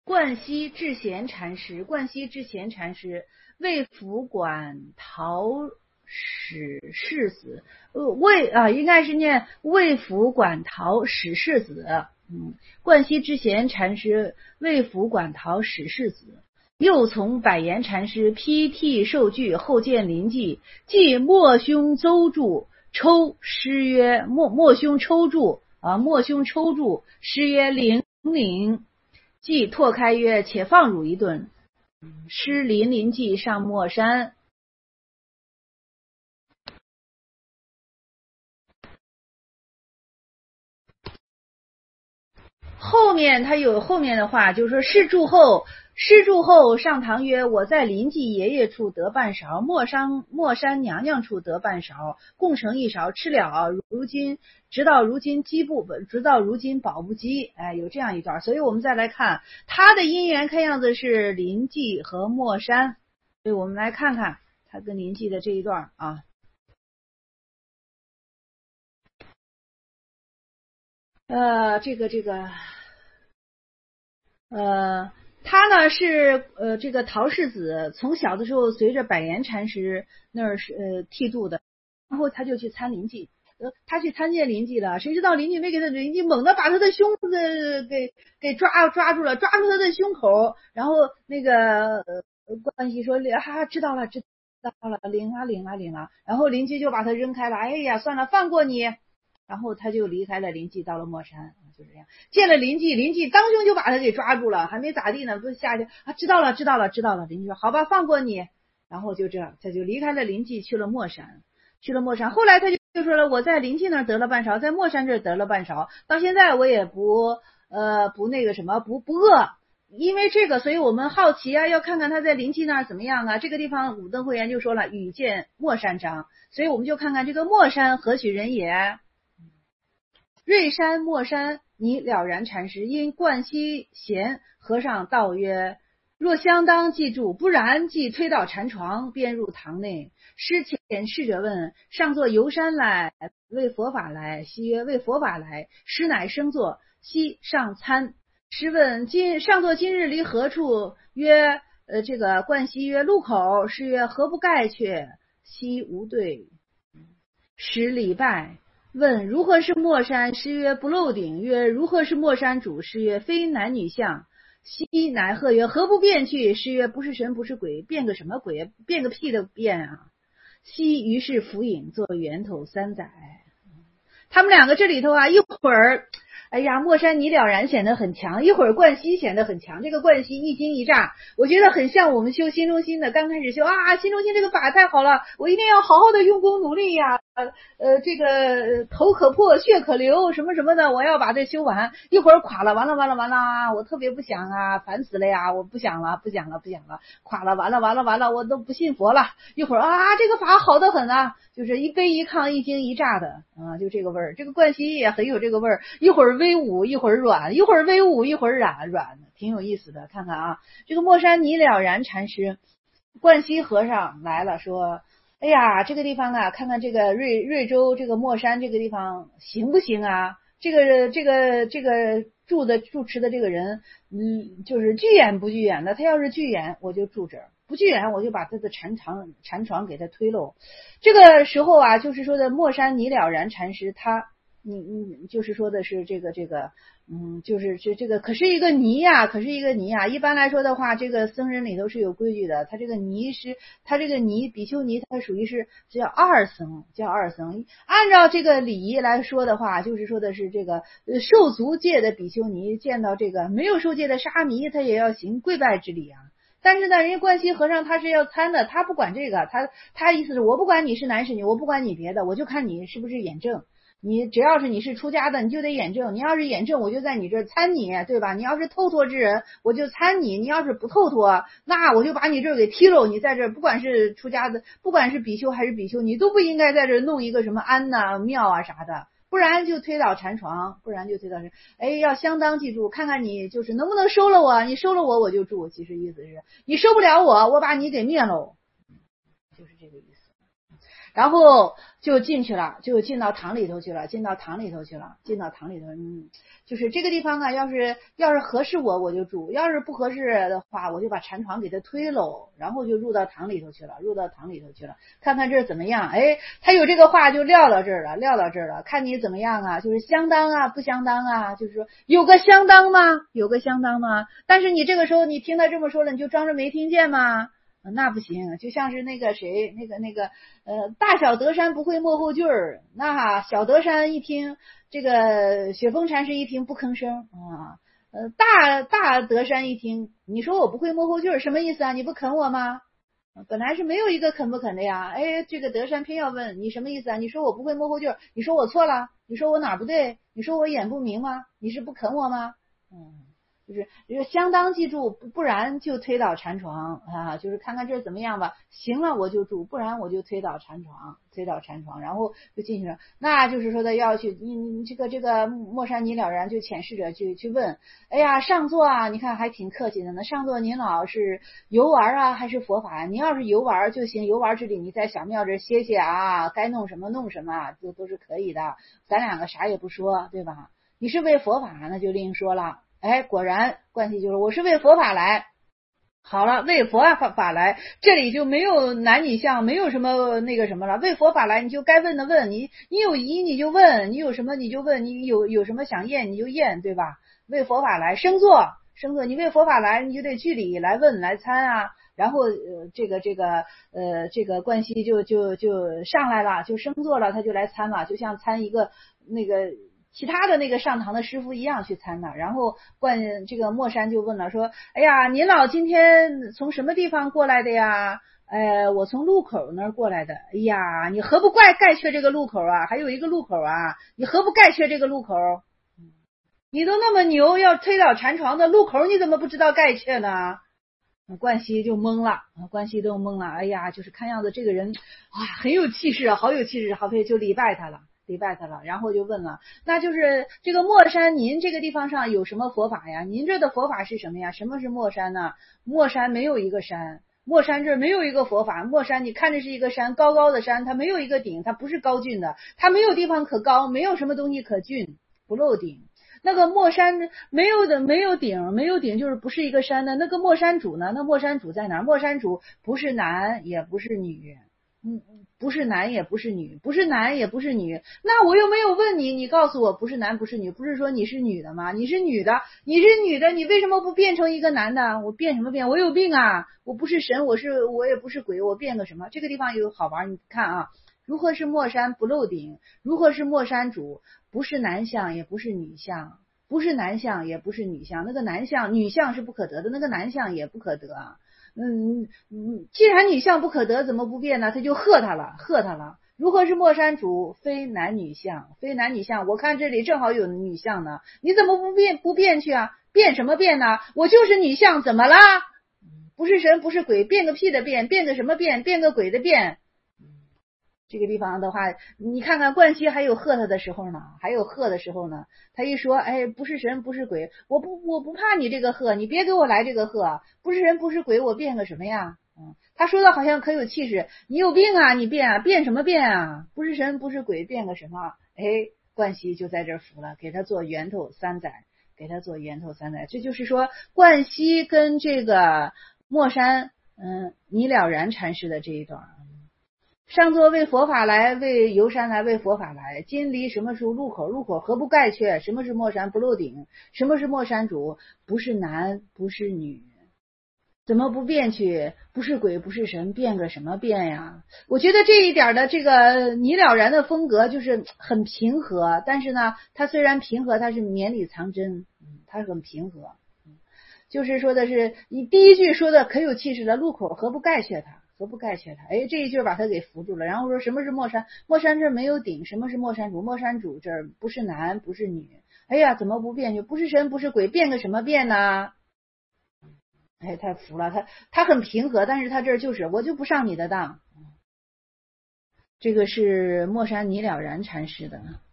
冠希智贤禅师，为福馆陶史世子，应该是念为福馆陶史世子。冠希智贤禅师为福馆陶史世子，又从百言禅师批替受具，后见临济，即莫兄邹著抽诗曰莫兄抽著诗曰灵灵，即拓开曰且放汝一顿，诗临临济上莫山。后面他有后面的话，就是说诗注后上堂曰：我在临济爷爷处得半勺，莫山娘娘处得半勺，共成一勺，吃了直到如今饱不饥。有这样一段，所以我们再来看他的姻缘，看样子是临济和莫山，所以我们来看看他跟临济的这一段啊。他呢是这个陶世子，从小的时候随着百言禅师那儿剃度的，然后他就去参临济，他去参见临济了，谁知道临济没给他，临济猛地把他的胸子给抓住了，抓住他的胸口，然后那个冠希说知道了，领了，然后临济就把他扔开了，哎呀算了，放过你。然后他就离开了临济，到了莫山，就这样见了临济当兄就把他给抓住了，还没咋地呢，不下去知道了。临济说好吧，放过你。然后就这样，他就离开了临济，去了莫山。后来他就说了，我在临济那儿得了半勺，在莫山这儿得了半勺，到现在我也不那个什么不饿。因为这个，所以我们好奇啊，要看看他在临济那儿怎么样啊。这个地方武登会员就说了，与见莫山章，所以我们就看看这个莫山何许人也。瑞山莫山拟了然禅师因冠希贤和尚道曰：若相当记住，不然即推倒禅床，便入堂内。师前侍者问：上座游山来，为佛法来？希曰：为佛法来。师乃升座，希上参。师问：上座今日离何处？曰：这个冠希曰：路口。师曰：何不盖却？希无对。师礼拜。问如何是莫山？师曰不漏顶。曰如何是莫山主？师曰非男女相。希乃喝曰何不变去？师曰不是神不是鬼，变个什么鬼？变个屁的变啊！希于是浮影作源头3载。他们两个这里头啊，一会儿哎呀莫山拟了然显得很强，一会儿冠希显得很强。这个冠希一惊一乍，我觉得很像我们修心中心的，刚开始修心中心这个法太好了，我一定要好好的用功努力呀。这个头可破血可流什么什么的，我要把这修完。一会儿垮了，完了，我特别不想啊，烦死了呀，我不想了，垮了，完了，我都不信佛了。一会儿这个法好得很啊，就是一悲一亢一惊一乍的就这个味儿。这个冠希也很有这个味儿，一会儿威武，一会儿软，一会儿威武，一会儿软，挺有意思的。看看啊，这个莫山拟了然禅师，冠希和尚来了，说。哎呀，这个地方啊，看看这个瑞州这个莫山这个地方行不行啊？这个住持的这个人，就是具眼不具眼的。他要是具眼，我就住这儿；不具眼，我就把他的禅床给他推漏。这个时候啊，就是说的莫山拟了然禅师，他就是说的是这个就是这个可是一个尼呀。一般来说的话，这个僧人里头是有规矩的，他这个尼比丘尼，他属于是叫二僧。按照这个礼仪来说的话，就是说的是这个受足戒的比丘尼见到这个没有受戒的沙弥，他也要行跪拜之礼啊。但是呢，人家冠希和尚他是要参的，他不管这个，他意思是我不管你是男是女，我不管你别的，我就看你是不是眼正。你只要是你是出家的，你就得眼正。你要是眼正，我就在你这儿参你，对吧？你要是透脱之人，我就参你；你要是不透脱，那我就把你这儿给踢喽。你在这儿，不管是出家的，不管是比丘还是比丘，你都不应该在这儿弄一个什么庵呐、庙啊啥的，不然就推倒禅床，要相当记住，看看你就是能不能收了我。你收了我就住，其实意思是你收不了我把你给灭喽，就是这个意思。 然后就进去了，就进到堂里头去了，就是这个地方啊，要是合适我就住，要是不合适的话，我就把禅床给它推喽，然后就入到堂里头去了，看看这儿怎么样。哎，他有这个话就撂到这儿了，看你怎么样啊，就是相当啊，不相当啊，就是说有个相当吗？但是你这个时候你听他这么说了，你就装着没听见吗？那不行，就像是那个谁，大小德山不会幕后句儿，那小德山一听，这个雪峰禅师一听不吭声啊，大德山一听，你说我不会幕后句儿，什么意思啊？你不肯我吗？本来是没有一个肯不肯的呀，哎，这个德山偏要问你什么意思啊？你说我不会幕后句儿，你说我错了，你说我哪不对，你说我眼不明吗？你是不肯我吗？就是相当记住，不然就推倒禅床啊，就是看看这怎么样吧，行了我就住，不然我就推倒禅床，然后就进去了。那就是说的要去，这个莫山尼了然就遣使者去问，哎呀上座啊，你看还挺客气的呢，上座您老是游玩啊还是佛法啊？您要是游玩就行，游玩之里你在小庙这歇歇啊，该弄什么弄什么，都是可以的，咱两个啥也不说，对吧？你是为佛法那就另说了。哎，果然关系就是我是为佛法来，好了，为佛法来，这里就没有男女相，没有什么那个什么了。为佛法来，你就该问的问，你有疑你就问，你有什么你就问，你有什么想验你就验，对吧？为佛法来，升座，你为佛法来，你就得据理来问来参啊。然后这个关系就上来了，就升座了，他就来参了，就像参一个那个其他的那个上堂的师傅一样去参的。然后这个莫山就问了，说哎呀您老今天从什么地方过来的呀？我从路口那儿过来的。哎呀你何不盖缺这个路口啊？还有一个路口啊，你何不盖缺这个路口？你都那么牛，要推倒禅床的路口你怎么不知道盖缺呢？冠希就懵了，哎呀就是看样子这个人哇很有气势啊，好有气势，好就礼拜他了，然后就问了，那就是这个莫山您这个地方上有什么佛法呀？您这的佛法是什么呀？什么是莫山呢？莫山没有一个山，莫山这没有一个佛法，莫山你看着是一个山，高高的山，它没有一个顶，它不是高峻的，它没有地方可高，没有什么东西可峻，不露顶。那个莫山没有顶就是不是一个山的。那个莫山主呢？那莫山主在哪儿？莫山主不是男也不是女，不是男也不是女，那我又没有问你，你告诉我不是男不是女，不是说你是女的吗？你是女的，你为什么不变成一个男的？我变什么变？我有病啊！我不是神，我也不是鬼，我变个什么？这个地方有好玩，你看啊，如何是莫山不露顶？如何是莫山主？不是男相也不是女相，那个男相女相是不可得的，那个男相也不可得啊。既然女相不可得，怎么不变呢？他就喝他了。如何是莫山主？非男女相，我看这里正好有女相呢，你怎么不变去啊？变什么变呢？我就是女相，怎么啦？不是神不是鬼，变个屁的变，变个什么变？变个鬼的变。这个地方的话，你看看冠希还有喝他的时候呢，他一说，哎，不是神不是鬼，我不怕你这个喝，你别给我来这个喝，不是人不是鬼，我变个什么呀？他说的好像可有气势，你有病啊，你变什么变啊？不是神不是鬼，变个什么？哎，冠希就在这服了，给他做源头三载，这就是说冠希跟这个莫山尼了然禅师的这一段。上座为佛法来，为游山来，为佛法来。今离什么时候路口何不盖阙？什么是莫山不露顶？什么是莫山主？不是男不是女，怎么不变去？不是鬼不是神，变个什么变呀？我觉得这一点的这个尼了然的风格就是很平和，但是呢，他虽然平和，他是绵里藏针，他很平和。就是说的是你第一句说的可有气势了，路口何不盖阙他？哎，这一句把他给扶住了。然后说什么是莫山？莫山这没有顶，什么是莫山主？莫山主这儿不是男不是女。哎呀，怎么不变去？不是神不是鬼，变个什么变呢？哎，太服了，他很平和，但是他这儿就是我就不上你的当。这个是莫山尼了然禅师的。